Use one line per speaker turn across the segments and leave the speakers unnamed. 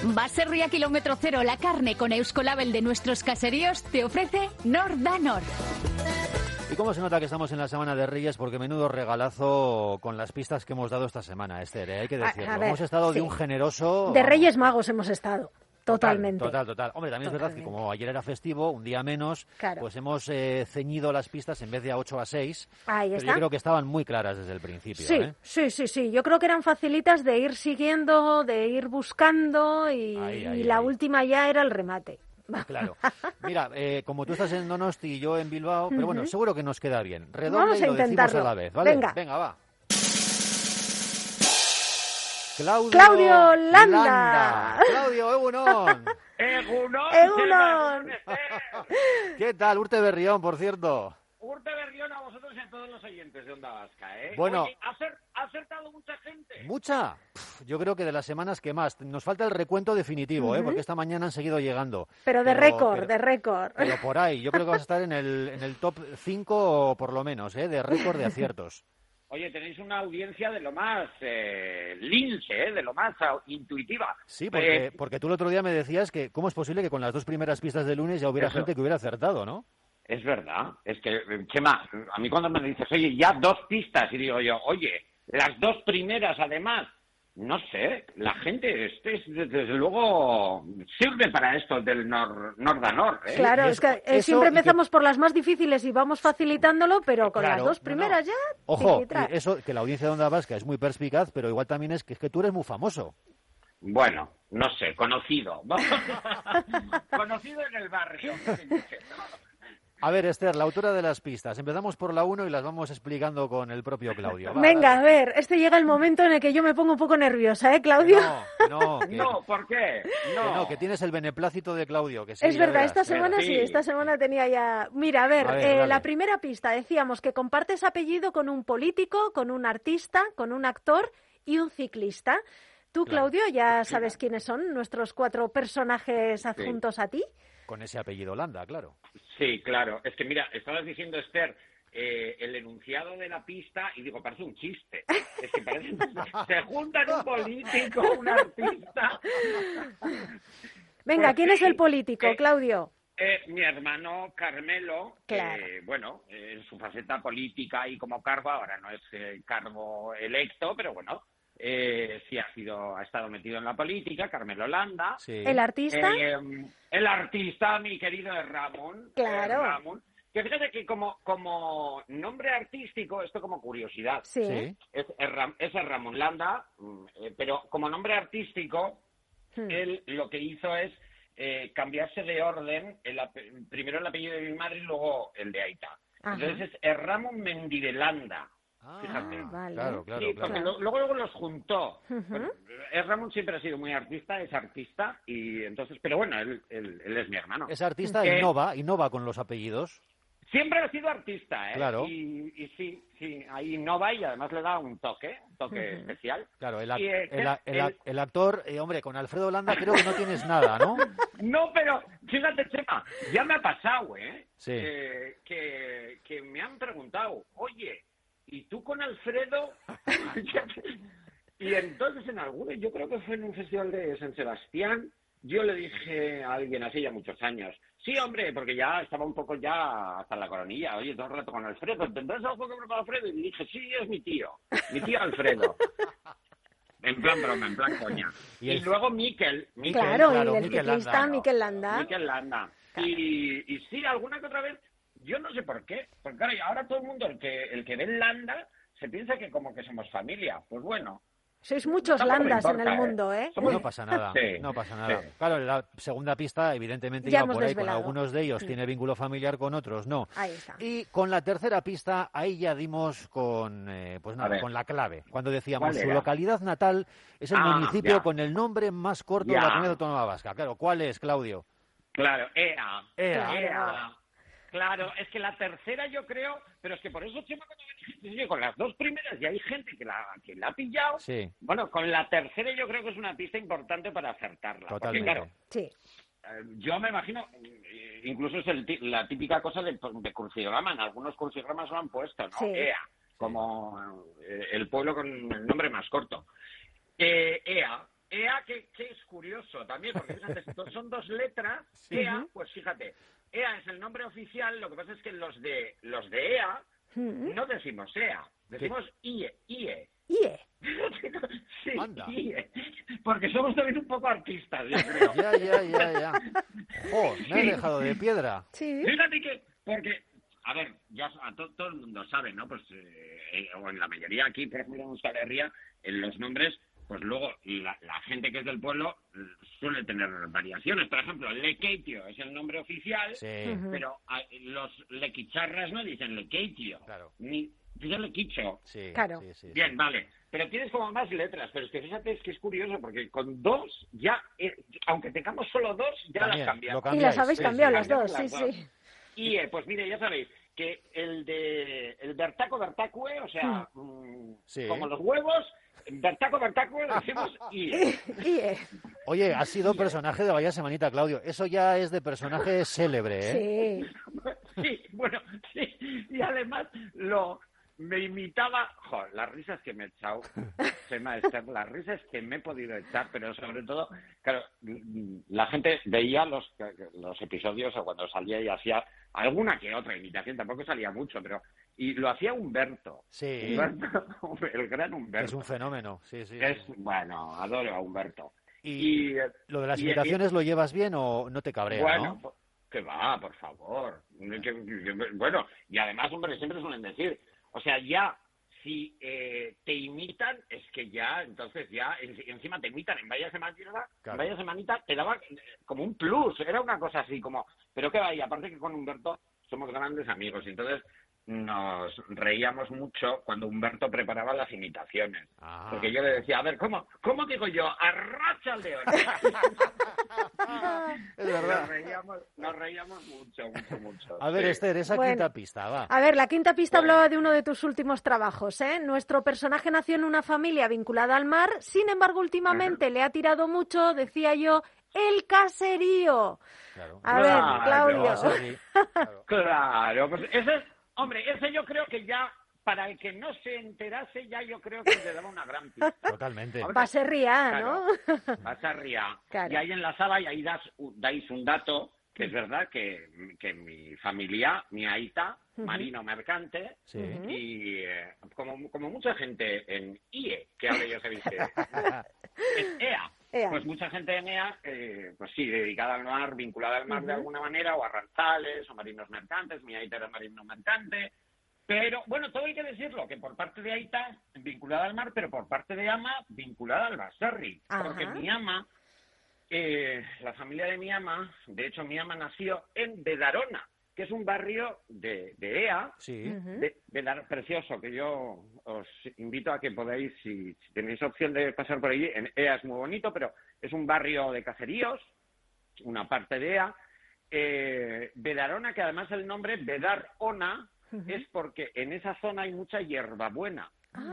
Baserria Kilómetro Cero, la carne con Euskolabel de nuestros caseríos, te ofrece Nordanor.
¿Y cómo se nota que estamos en la Semana de Reyes? Porque menudo regalazo con las pistas que hemos dado esta semana, Esther, hay que decirlo.
A ver,
hemos estado
sí.
de un generoso...
De Reyes Magos hemos estado. Totalmente.
Total. Hombre, también es verdad que como ayer era festivo, un día menos,
claro,
pues hemos ceñido las pistas en vez de a 8 a 6.
Ahí
pero
está.
yo creo que estaban muy claras desde el principio.
Sí. Yo creo que eran facilitas de ir siguiendo, de ir buscando y la última ya era el remate.
Claro. Mira, como tú estás en Donosti y yo en Bilbao, pero bueno, seguro que nos queda bien. Redoble
Vamos a
y lo decimos
intentarlo.
a la vez, ¿vale?
Venga,
va.
Claudio Landa.
Claudio, Egunon.
Egunon.
¿Qué tal? Urte Berrión, por cierto.
Urte Berrión a vosotros y a todos los oyentes de Onda Vasca, ¿eh?
Bueno.
Oye, ¿ha acertado mucha gente?
¿Mucha? Yo creo que de las semanas que más. Nos falta el recuento definitivo, porque esta mañana han seguido llegando.
Pero de récord. Pero
por ahí. Yo creo que vas a estar en el top 5 por lo menos, de récord de aciertos.
Oye, tenéis una audiencia de lo más lince, de lo más intuitiva.
Sí, porque tú el otro día me decías que cómo es posible que con las dos primeras pistas de lunes ya hubiera gente que hubiera acertado, ¿no?
Es verdad. Es que, Chema, a mí cuando me dices, oye, ya 2 pistas, y digo yo, oye, las 2 primeras además, no sé, la gente desde luego sirve para esto del Nordanor, ¿eh?
Claro, es que siempre empezamos por las más difíciles y vamos facilitándolo, pero con las 2 primeras ya...
Ojo, eso, que la audiencia de Onda Vasca es muy perspicaz, pero igual también es que tú eres muy famoso.
Bueno, no sé, conocido. Conocido en el barrio.
A ver, Esther, la autora de las pistas. Empezamos por la 1 y las vamos explicando con el propio Claudio.
Venga, a ver, llega el momento en el que yo me pongo un poco nerviosa, ¿eh, Claudio?
No,
¿por qué?
Que tienes el beneplácito de Claudio. Que sí,
es verdad, esta semana tenía ya... Mira, a ver, la primera pista, decíamos que compartes apellido con un político, con un artista, con un actor y un ciclista. Tú, Claudio, ya sabes quiénes son nuestros 4 personajes adjuntos a ti.
Con ese apellido Landa, claro.
Sí, claro. Es que mira, estabas diciendo, Esther, el enunciado de la pista y digo, parece un chiste. Es que parece... se juntan un político, un artista.
Venga, ¿quién es el político, Claudio?
Mi hermano Carmelo,
claro.
En su faceta política y como cargo, ahora no es cargo electo, pero bueno, sí ha estado metido en la política, Carmelo Landa.
Sí. ¿El artista?
El artista, mi querido Ramón.
Claro.
Ramón, que fíjate que como nombre artístico, esto como curiosidad,
sí.
es Ramón Landa, pero como nombre artístico, él lo que hizo es cambiarse de orden, primero el apellido de mi madre y luego el de Aita. Ajá. Entonces es Ramón Mendidelanda. Fíjate.
Vale.
Claro.
Sí, porque luego los juntó. Bueno, Ramón siempre ha sido muy artista, es artista, y entonces, pero bueno, él es mi hermano.
Es artista, innova con los apellidos.
Siempre ha sido artista, ¿eh?
Claro.
Y sí, ahí innova y además le da un toque especial.
Claro, el actor, hombre, con Alfredo Landa creo que no tienes nada, ¿no?
No, pero fíjate, Chema, ya me ha pasado,
Sí.
Que me han preguntado, oye, ¿y tú con Alfredo? Y entonces en alguno, yo creo que fue en un festival de San Sebastián, yo le dije a alguien hace ya muchos años, sí, hombre, porque ya estaba un poco ya hasta la coronilla, oye, todo el rato con Alfredo, ¿tendrás algo que ver con Alfredo? Y le dije, sí, es mi tío Alfredo. En plan broma, en plan coña. Y luego Miquel.
Claro, y el ciclista Miquel Landa.
Miquel Landa. Claro. Y sí, alguna que otra vez, yo no sé por qué, porque claro, ahora todo el mundo, el que ve Landa, se piensa que como que somos familia. Pues bueno.
Sois muchos Landas en el mundo, ¿eh?
No pasa nada,
sí,
no pasa nada.
Sí.
Claro, la segunda pista, evidentemente,
ya
iba por ahí,
desvelado.
con algunos de ellos tiene vínculo familiar, con otros no.
Ahí está.
Y con la tercera pista, ahí ya dimos con la clave. Cuando decíamos, su localidad natal es el municipio con el nombre más corto de la comunidad autónoma vasca. Claro, ¿cuál es, Claudio?
Claro, Ea. Claro, es que la tercera yo creo, pero es que por eso, Chema, cuando me dijiste, con las 2 primeras ya hay gente que la ha pillado.
Sí.
Bueno, con la tercera yo creo que es una pista importante para acertarla.
Totalmente.
Porque, claro,
sí.
Yo me imagino, incluso es la típica cosa de crucigrama, en algunos crucigramas lo han puesto, ¿no?
Sí.
Ea, como el pueblo con el nombre más corto. Ea EA, que es curioso también, porque fíjate, son 2 letras. Sí. EA, pues fíjate, EA es el nombre oficial, lo que pasa es que los de EA no decimos EA, decimos IE.
IE.
Sí, IE. Porque somos también un poco artistas, yo creo.
Ya. Me he dejado de piedra.
Sí.
Fíjate que, porque, a ver, ya todo el mundo sabe, ¿no? Pues, o en la mayoría aquí, por ejemplo, en Euskal Herria, en los nombres, pues luego la gente que es del pueblo suele tener variaciones. Por ejemplo, Lekeitio es el nombre oficial, pero los lequicharras no dicen Lekeitio.
Claro.
Ni dicen Lequicho.
Sí,
claro.
Sí.
Bien, vale. Pero tienes como más letras, pero es que fíjate, es que es curioso, porque con 2 ya, aunque tengamos solo 2, ya también las cambiamos.
Y las habéis cambiado las dos, sí.
Y pues mire, ya sabéis que el Bertacue, o sea, como los huevos, Bertacue decimos IE.
Oye, has sido personaje de Vaya Semanita, Claudio. Eso ya es de personaje célebre, ¿eh?
Sí, bueno, sí. Y además me imitaba, las risas que me he echado, Esther, las risas que me he podido echar, pero sobre todo, claro, la gente veía los episodios o cuando salía y hacía alguna que otra imitación, tampoco salía mucho, y lo hacía Humberto.
Sí.
Humberto, el gran Humberto.
Es un fenómeno, sí.
Bueno, adoro a Humberto.
¿Y lo de las imitaciones lo llevas bien o no te cabrea,
bueno,
no?
Que va, por favor. Bueno, y además, hombre, siempre suelen decir, o sea, ya, si te imitan, es que ya, entonces ya, encima te imitan en Vaya Semanita, claro. En Vaya Semanita te daba como un plus, era una cosa así como, pero que vaya, aparte que con Humberto somos grandes amigos, y entonces nos reíamos mucho cuando Humberto preparaba las imitaciones. Ajá. Porque yo le decía, a ver, ¿cómo digo yo? ¡Arracha al león!
Es verdad.
Nos reíamos mucho.
A ver, Esther, esa quinta pista, va.
A ver, la quinta pista hablaba de uno de tus últimos trabajos, ¿eh? Nuestro personaje nació en una familia vinculada al mar, sin embargo, últimamente le ha tirado mucho, decía yo, el caserío.
Claro.
A ver, Claudio.
Claro, pues ese yo creo que ya, para el que no se enterase, ya yo creo que le daba una gran pista.
Totalmente.
Baserria, ¿no?
Baserria.
Claro.
Y ahí enlazaba y ahí dais un dato, que es verdad que mi familia, mi aita, marino mercante, y como mucha gente en IE, que ahora ya sabéis que es EA. Pues mucha gente en EA, pues sí, dedicada al mar, vinculada al mar de alguna manera, o arranzales, o marinos mercantes, mi aita era marino mercante, pero, bueno, todo hay que decirlo, que por parte de aita, vinculada al mar, pero por parte de ama, vinculada al baserri, porque mi ama, la familia de mi ama, de hecho mi ama nació en Bedarona, que es un barrio de EA, precioso, que yo os invito a que podáis, si tenéis opción de pasar por allí, en EA es muy bonito, pero es un barrio de caseríos, una parte de EA. Bedarona, que además el nombre Bedarona es porque en esa zona hay mucha hierbabuena.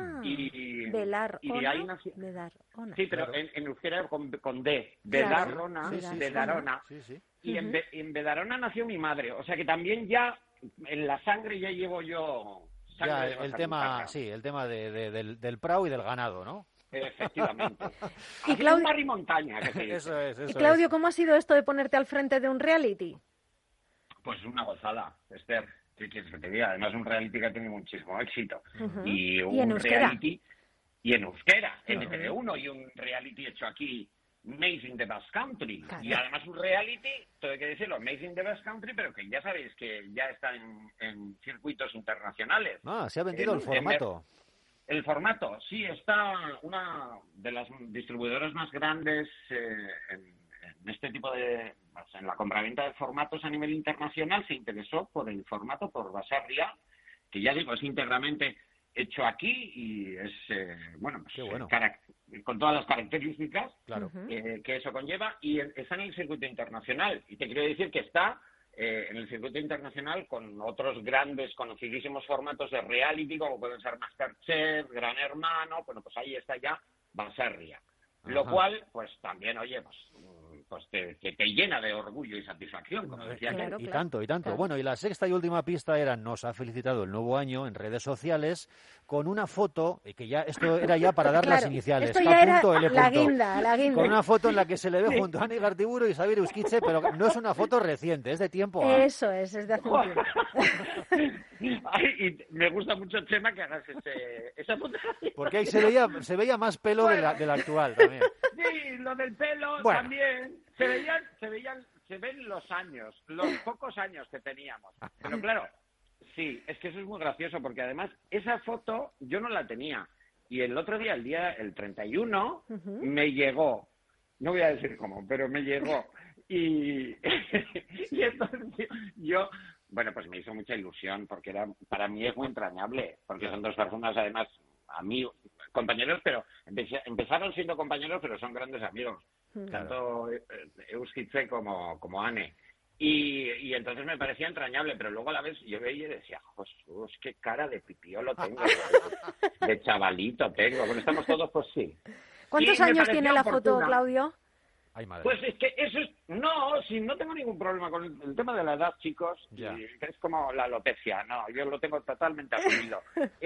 Bedarona.
Sí, pero en euskera con D. Bedarona. Bedarona.
Sí.
Y en Bedarona nació mi madre. O sea que también ya en la sangre ya llevo yo sangre.
Ya, el tema del prau y del ganado, ¿no?
Efectivamente.
Y Claudio,
mar y montaña.
Eso es.
Y Claudio, ¿cómo ha sido esto de ponerte al frente de un reality?
Pues una gozada, Esther. ¿Qué quieres que te diga? Además, un reality que ha tenido muchísimo éxito. Y un reality... Y en euskera, en TV1, y un reality hecho aquí, Made in the Basque Country. Claro. Y además un reality, todo hay que decirlo, Made in the Basque Country, pero que ya sabéis que ya está en circuitos internacionales.
Se ha vendido el formato.
El formato, sí, está una de las distribuidoras más grandes en este tipo de... en la compraventa de formatos a nivel internacional, se interesó por el formato, por Baserria, que ya digo, es íntegramente hecho aquí y es, con todas las características que eso conlleva, y está en el circuito internacional. Y te quiero decir que está en el circuito internacional con otros grandes, conocidísimos formatos de reality, como pueden ser Masterchef, Gran Hermano, bueno, pues ahí está ya Baserria. Lo cual, pues también, oye, pues te llena de orgullo y satisfacción, como decía
claro, y tanto. Claro. Bueno, y la sexta y última pista era, nos ha felicitado el nuevo año en redes sociales con una foto, que ya esto era ya para dar las iniciales.
Esto ya era la guinda.
Con una foto en la que se le ve junto a Ane Gartiburu y Xabier Euskitze, pero no es una foto reciente, es de tiempo.
Eso es de hace un tiempo.
Y me gusta mucho, Chema, que hagas esa foto.
Porque ahí se veía más pelo de la actual también.
Sí, lo del pelo también. Se ven los años, los pocos años que teníamos. Pero claro, sí, es que eso es muy gracioso, porque además esa foto yo no la tenía. Y el otro día, el 31, me llegó. No voy a decir cómo, pero me llegó. Y entonces yo... Bueno, pues me hizo mucha ilusión, porque para mí es muy entrañable, porque son dos personas, además, amigos, compañeros, pero empezaron siendo compañeros, pero son grandes amigos, tanto Euskitze como Ane. Y entonces me parecía entrañable, pero luego a la vez yo veía y decía, Jesús, qué cara de pipiolo tengo, de chavalito tengo. Bueno, estamos todos, pues sí.
¿Cuántos años tiene la foto, Claudio?
Ay, madre.
Pues es que eso es... No, si no tengo ningún problema con el tema de la edad, chicos. Es como la alopecia. No, yo lo tengo totalmente asumido.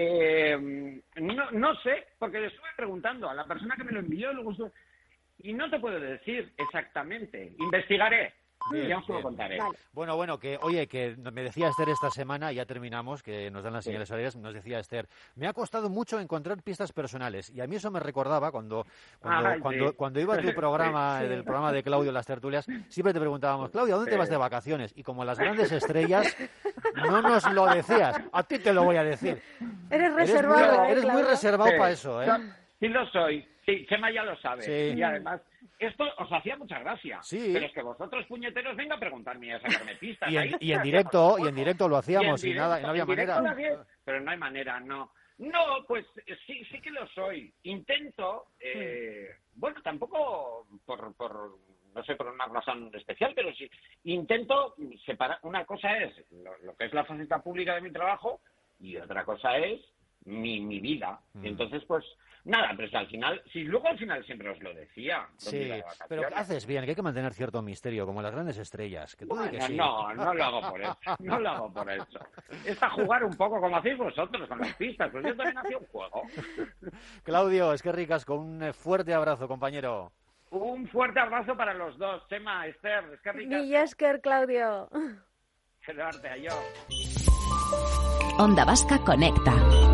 No sé, porque le estuve preguntando a la persona que me lo envió y no te puedo decir exactamente. Investigaré. Ya os lo contaré.
Vale.
Bueno, que me decía Esther esta semana, ya terminamos, que nos dan las señales horarias, nos decía Esther, me ha costado mucho encontrar pistas personales, y a mí eso me recordaba cuando iba a tu programa, del programa de Claudio, las tertulias, siempre te preguntábamos, Claudio, ¿a dónde te vas de vacaciones? Y como las grandes estrellas, no nos lo decías, a ti te lo voy a decir.
Eres reservado.
Eres muy reservado para eso, ¿eh?
Sí lo soy, sí, Chema ya lo sabe, y además... Esto os hacía mucha gracia, pero es que vosotros, puñeteros, venga a preguntarme y a sacarme pistas.
Y en directo lo hacíamos y no había manera.
Pero no hay manera, no. No, pues sí que lo soy. Intento, bueno, tampoco no sé, por una razón especial, pero sí, intento separar. Una cosa es lo que es la faceta pública de mi trabajo y otra cosa es mi vida. Entonces, pues... Nada, pero al final siempre os lo decía.
Sí, pero haces bien, que hay que mantener cierto misterio, como las grandes estrellas. Que tú
bueno,
que sí.
No lo hago por eso, no lo hago por eso. Es a jugar un poco como hacéis vosotros con las pistas, pues yo también hacía un juego.
Claudio, es que ricas, con un fuerte abrazo, compañero.
Un fuerte abrazo para los dos, Chema, Esther, es que ricas.
Ni Esker, Claudio.
Quedarte a yo.
Onda Vasca conecta.